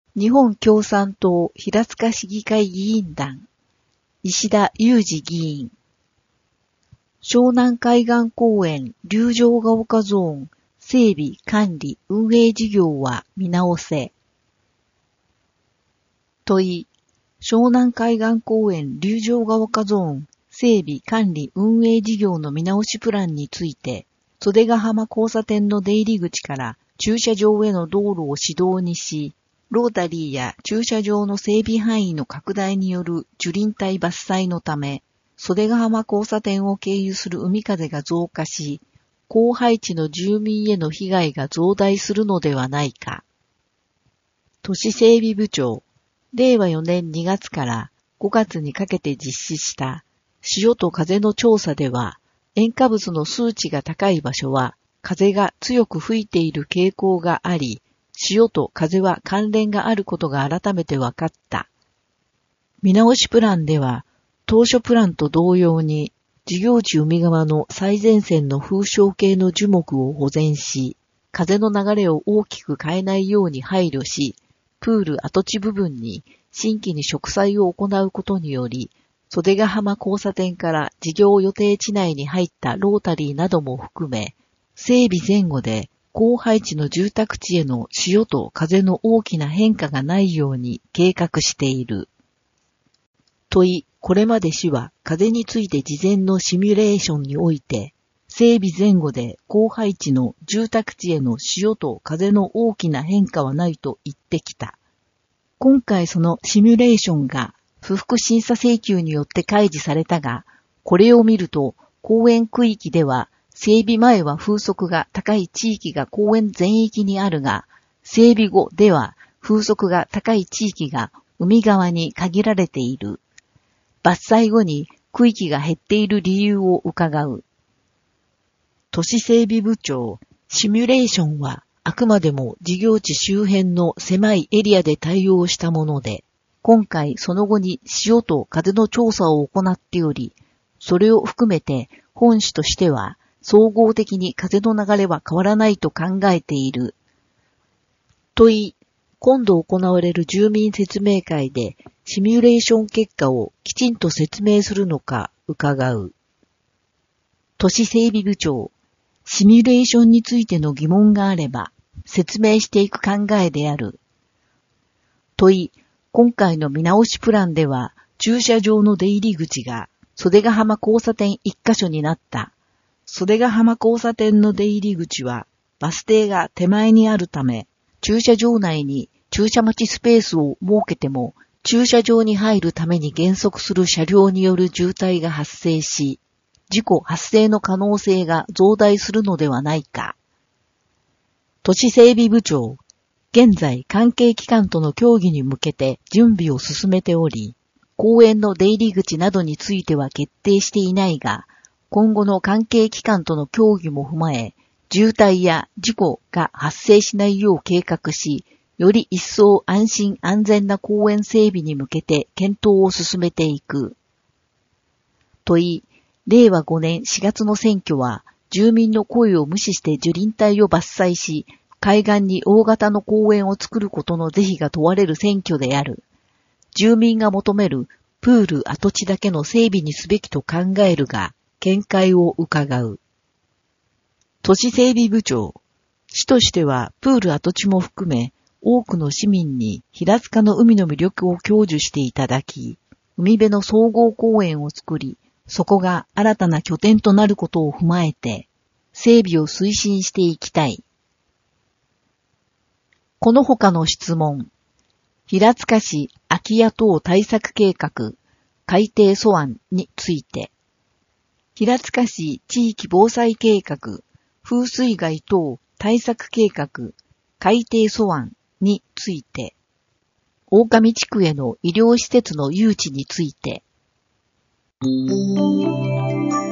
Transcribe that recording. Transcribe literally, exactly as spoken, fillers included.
日本共産党平塚市議会議員団、石田裕二議員、湘南海岸公園竜城ヶ丘ゾーン整備管理運営事業は見直せ。問い、湘南海岸公園竜城ヶ丘ゾーン整備管理運営事業の見直しプランについて、袖ヶ浜交差点の出入り口から駐車場への道路を市道にし、ロータリーや駐車場の整備範囲の拡大による樹林帯伐採のため、袖ヶ浜交差点を経由する海風が増加し、広廃地の住民への被害が増大するのではないか。都市整備部長、れいわよねんにがつからごがつにかけて実施した潮と風の調査では、塩化物の数値が高い場所は風が強く吹いている傾向があり、潮と風は関連があることが改めて分かった。見直しプランでは、当初プランと同様に、事業地海側の最前線の風象系の樹木を保全し、風の流れを大きく変えないように配慮し、プール跡地部分に新規に植栽を行うことにより、袖ヶ浜交差点から事業予定地内に入ったロータリーなども含め、整備前後で広廃地の住宅地への潮と風の大きな変化がないように計画している。問い、これまで市は風について事前のシミュレーションにおいて、整備前後で広廃地の住宅地への潮と風の大きな変化はないと言ってきた。今回そのシミュレーションが不服審査請求によって開示されたが、これを見ると公園区域では整備前は風速が高い地域が公園全域にあるが、整備後では風速が高い地域が海側に限られている。伐採後に区域が減っている理由を伺う。都市整備部長、シミュレーションはあくまでも事業地周辺の狭いエリアで対応したもので、今回その後に潮と風の調査を行っており、それを含めて本市としては総合的に風の流れは変わらないと考えている。問い、今度行われる住民説明会でシミュレーション結果をきちんと説明するのか伺う。都市整備部長、シミュレーションについての疑問があれば説明していく考えである。問い、今回の見直しプランでは駐車場の出入り口が袖ヶ浜交差点一箇所になった。袖ヶ浜交差点の出入り口はバス停が手前にあるため、駐車場内に駐車待ちスペースを設けても、駐車場に入るために減速する車両による渋滞が発生し、事故発生の可能性が増大するのではないか。都市整備部長、現在関係機関との協議に向けて準備を進めており、公園の出入り口などについては決定していないが、今後の関係機関との協議も踏まえ、渋滞や事故が発生しないよう計画し、より一層安心安全な公園整備に向けて検討を進めていく。問い、れいわごねんしがつの選挙は、住民の声を無視して樹林帯を伐採し、海岸に大型の公園を作ることの是非が問われる選挙である。住民が求めるプール跡地だけの整備にすべきと考えるが、見解を伺う。都市整備部長、市としてはプール跡地も含め、多くの市民に平塚の海の魅力を享受していただき、海辺の総合公園を作り、そこが新たな拠点となることを踏まえて、整備を推進していきたい。この他の質問。平塚市空き家等対策計画、改定素案について。平塚市地域防災計画、風水害等対策計画、改定素案について。狼地区への医療施設の誘致について。